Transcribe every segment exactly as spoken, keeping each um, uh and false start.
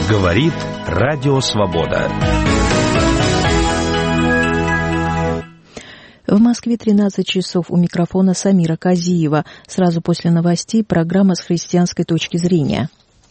Говорит Радио Свобода. В Москве тринадцать часов, у микрофона Самира Казиева. Сразу после новостей программа с христианской точки зрения.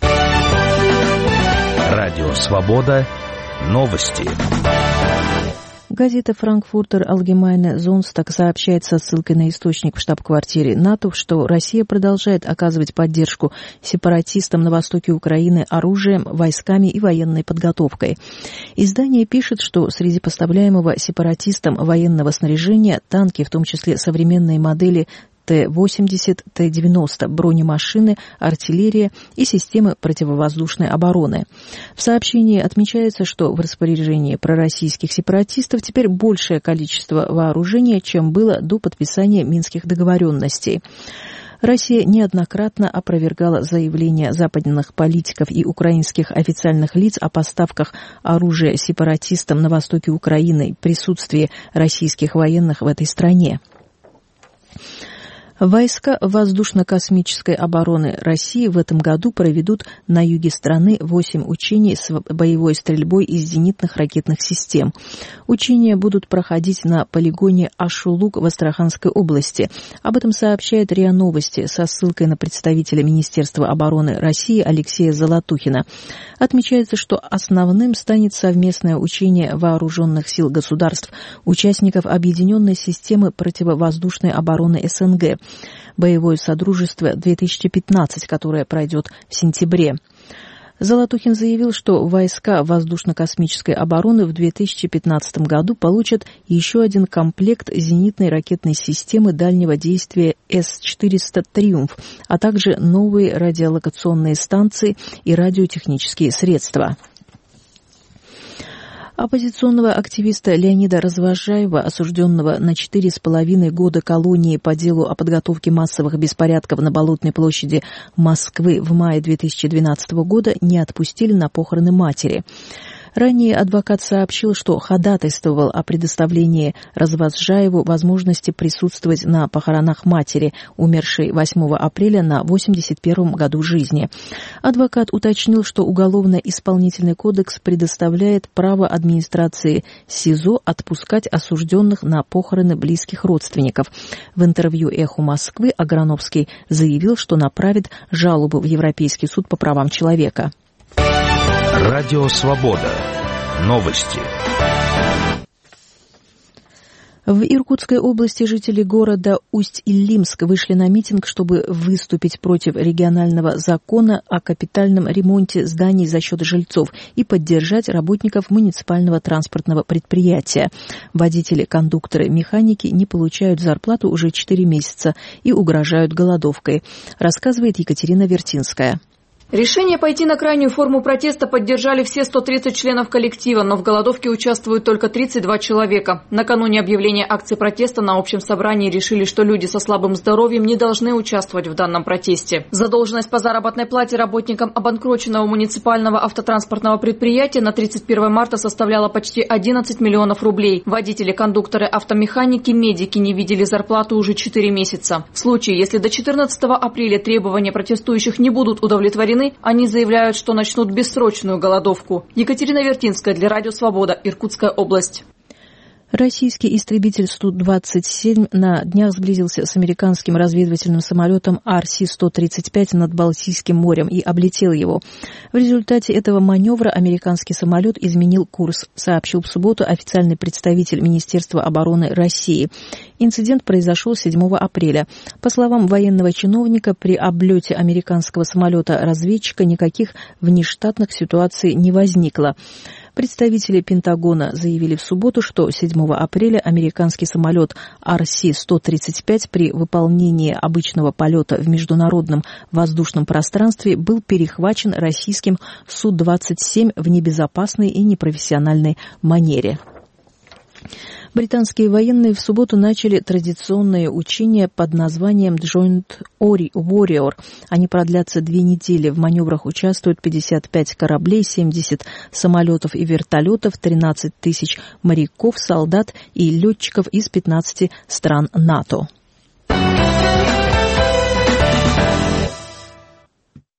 Радио Свобода. Новости. Газета «Франкфуртер Allgemeine Sonntag» сообщает со ссылкой на источник в штаб-квартире НАТО, что Россия продолжает оказывать поддержку сепаратистам на востоке Украины оружием, войсками и военной подготовкой. Издание пишет, что среди поставляемого сепаратистам военного снаряжения танки, в том числе современные модели Т восемьдесят, Т девяносто, бронемашины, артиллерия и системы противовоздушной обороны. В сообщении отмечается, что в распоряжении пророссийских сепаратистов теперь большее количество вооружения, чем было до подписания Минских договоренностей. Россия неоднократно опровергала заявления западных политиков и украинских официальных лиц о поставках оружия сепаратистам на востоке Украины и присутствии российских военных в этой стране. Войска воздушно-космической обороны России в этом году проведут на юге страны восемь учений с боевой стрельбой из зенитных ракетных систем. Учения будут проходить на полигоне Ашулук в Астраханской области. Об этом сообщает РИА Новости со ссылкой на представителя Министерства обороны России Алексея Золотухина. Отмечается, что основным станет совместное учение вооруженных сил государств, участников объединенной системы противовоздушной обороны СНГ. Боевое содружество две тысячи пятнадцать, которое пройдет в сентябре. Золотухин заявил, что войска воздушно-космической обороны в две тысячи пятнадцатом году получат еще один комплект зенитной ракетной системы дальнего действия С четыреста «Триумф», а также новые радиолокационные станции и радиотехнические средства. Оппозиционного активиста Леонида Развозжаева, осужденного на четыре с половиной года колонии по делу о подготовке массовых беспорядков на Болотной площади Москвы в мае две тысячи двенадцатого года, не отпустили на похороны матери. Ранее адвокат сообщил, что ходатайствовал о предоставлении Развозжаеву возможности присутствовать на похоронах матери, умершей восьмого апреля на восемьдесят первом году жизни. Адвокат уточнил, что Уголовно-исполнительный кодекс предоставляет право администрации СИЗО отпускать осужденных на похороны близких родственников. В интервью «Эху Москвы» Аграновский заявил, что направит жалобу в Европейский суд по правам человека. Радио Свобода. Новости. В Иркутской области жители города Усть-Илимск вышли на митинг, чтобы выступить против регионального закона о капитальном ремонте зданий за счет жильцов и поддержать работников муниципального транспортного предприятия. Водители, кондукторы, механики не получают зарплату уже четыре месяца и угрожают голодовкой, рассказывает Екатерина Вертинская. Решение пойти на крайнюю форму протеста поддержали все сто тридцать членов коллектива, но в голодовке участвуют только тридцать два человека. Накануне объявления акции протеста на общем собрании решили, что люди со слабым здоровьем не должны участвовать в данном протесте. Задолженность по заработной плате работникам обанкроченного муниципального автотранспортного предприятия на тридцать первое марта составляла почти одиннадцать миллионов рублей. Водители, кондукторы, автомеханики, медики не видели зарплату уже четыре месяца. В случае, если до четырнадцатого апреля требования протестующих не будут удовлетворены, они заявляют, что начнут бессрочную голодовку. Екатерина Вертинская для Радио Свобода, Иркутская область. Российский истребитель Су двадцать семь на днях сблизился с американским разведывательным самолетом Ар Си сто тридцать пять над Балтийским морем и облетел его. В результате этого маневра американский самолет изменил курс, сообщил в субботу официальный представитель Министерства обороны России. Инцидент произошел седьмого апреля. По словам военного чиновника, при облете американского самолета-разведчика никаких внештатных ситуаций не возникло. Представители Пентагона заявили в субботу, что седьмого апреля американский самолет Ар Си сто тридцать пять при выполнении обычного полета в международном воздушном пространстве был перехвачен российским Су двадцать семь в небезопасной и непрофессиональной манере. Британские военные в субботу начали традиционные учения под названием Joint Warrior. Они продлятся две недели. В маневрах участвуют пятьдесят пять кораблей, семьдесят самолетов и вертолетов, тринадцать тысяч моряков, солдат и летчиков из пятнадцати стран НАТО.